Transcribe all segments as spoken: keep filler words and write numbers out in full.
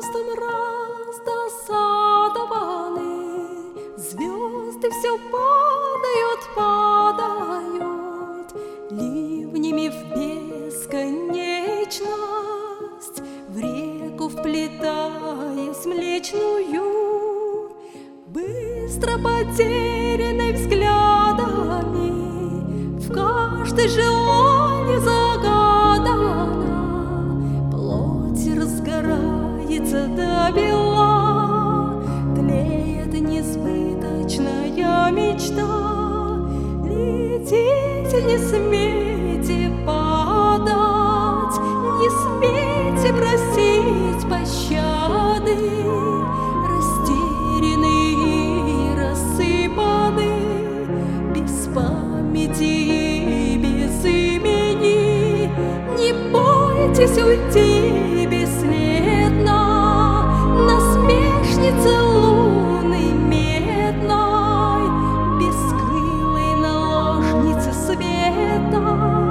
звездам раздосадованы, звезды все падают, падают, ливнями в бесконечность, в реку вплетаясь млечную, быстро потерянной взглядами, в каждой желании загадана, плоть разгорается до бела, тлеет несбыточная мечта. Летите, не смейте падать, не смейте просить пощады, растеряны и рассыпаны, без памяти и без имени. Не бойтесь уйти бесследно, насмешница луны медной, бескрылой наложницы света.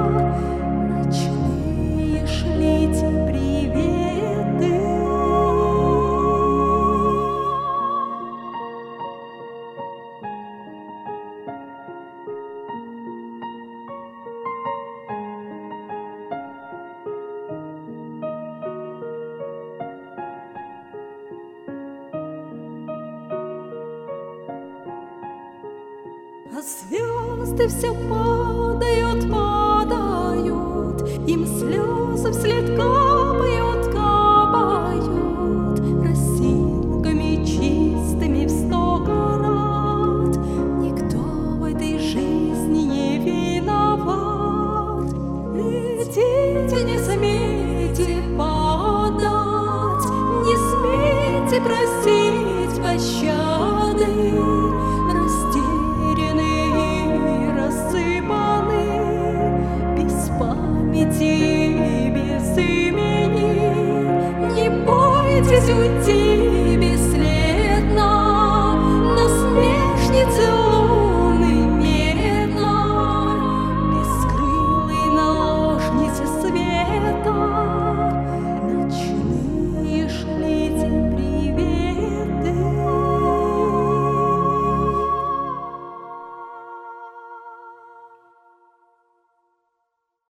Ночные шлите приветы. А звезды все падают, падают, им слезы вслед капают, капают, росинками чистыми в сто крат. Никто в этой жизни не виноват. Летите, не смейте падать, не смейте просить пощады, без имени. Не бойтесь уйти